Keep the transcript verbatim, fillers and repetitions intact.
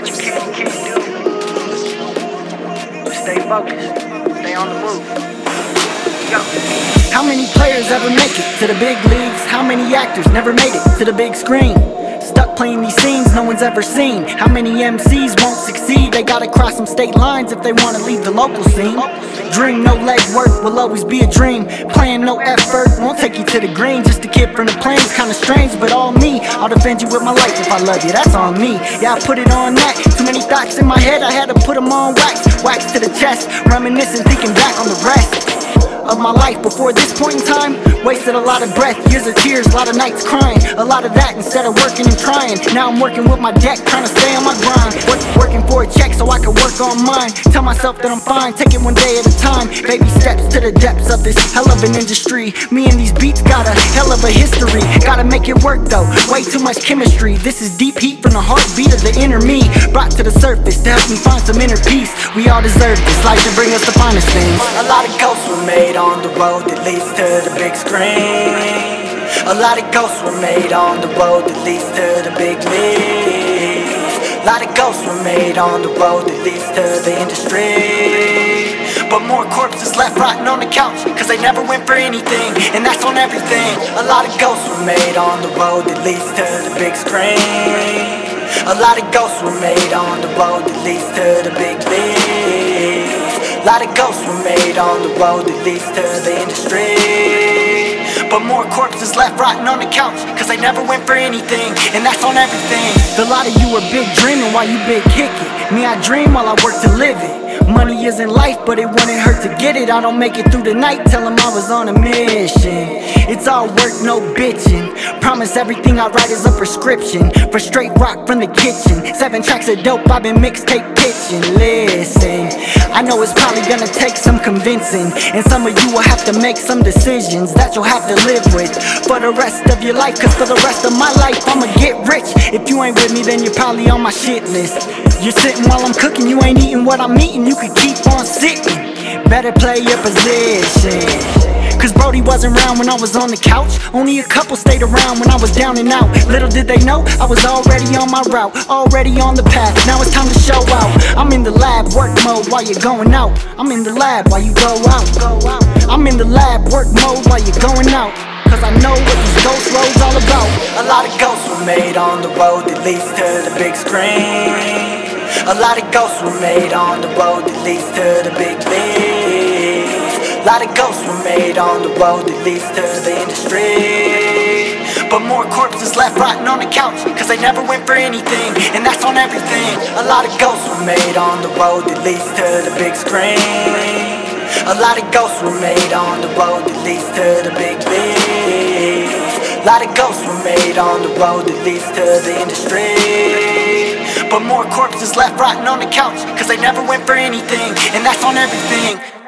what you can, can do. Stay focused. Stay on the move. Go. How many players ever make it to the big leagues? How many actors never made it to the big screen? Stuck playing these scenes no one's ever seen. How many M Cs won't succeed? They gotta cross some state lines if they wanna leave the local scene. Dream, no leg work, will always be a dream. Plan, no effort, won't take you to the green. Just a kid from the plains, kinda strange, but all me. I'll defend you with my life if I love you, that's on me. Yeah, I put it on that. Too many thoughts in my head, I had to put them on wax. Wax to the chest, reminiscing, thinking back on the rest of my life before this point in time. Wasted a lot of breath, years of tears, a lot of nights crying. A lot of that instead of working and trying. Now I'm working with my deck, trying to stay on my grind. Work, working for a check so I can work on mine. Tell myself that I'm fine, take it one day at a time. Baby steps to the depths of this hell of an industry. Me and these beats got a hell of a history. Gotta make it work though, way too much chemistry. This is deep heat from the heartbeat of the inner me, brought to the surface to help me find some inner peace. We all deserve this, life to bring us the finest things. A lot of ghosts were made on the road that leads to the big screen. A lot of ghosts were made on the road that leads to the big leagues. A lot of ghosts were made on the road that leads to the industry. But more corpses left rotting on the couch, cause they never went for anything, and that's on everything. A lot of ghosts were made on the road that leads to the big screen. A lot of ghosts were made on the road that leads to the big leagues. A lot of ghosts were made on the road that leads to the industry. But more corpses left rotting on the couch, cause they never went for anything, and that's on everything. A lot of you are big dreaming while you big kick it. Me, I dream while I work to live it. Money isn't life, but it wouldn't hurt to get it. I don't make it through the night, tell them I was on a mission. It's all work, no bitching. Promise everything I write is a prescription for straight rock from the kitchen. Seven tracks of dope, I've been mixtape pitching. Listen, I know it's probably gonna take some convincing, and some of you will have to make some decisions that you'll have to live with for the rest of your life. Cause for the rest of my life, I'ma get rich. If you ain't with me, then you're probably on my shit list. You're sitting while I'm cooking, you ain't eating what I'm eating. You could keep on sitting, better play your position. Cause Brody wasn't around when I was on the couch. Only a couple stayed around when I was down and out. Little did they know, I was already on my route, already on the path, now it's time to show out. I'm in the lab, work mode while you're going out. I'm in the lab while you go out. I'm in the lab, work mode while you're going out. Cause I know what these ghost roads all about. A lot of ghosts were made on the road that leads to the big screen. A lot of ghosts were made on the road that leads to the big leagues. A lot of ghosts were made on the road that leads to the industry. But more corpses left rotting on the couch, cause they never went for anything, and that's on everything. A lot of ghosts were made on the road that leads to the big screen. A lot of ghosts were made on the road that leads to the big leagues. A lot of ghosts were made on the road that leads to the industry. But more corpses left rotting on the couch, cause they never went for anything, and that's on everything.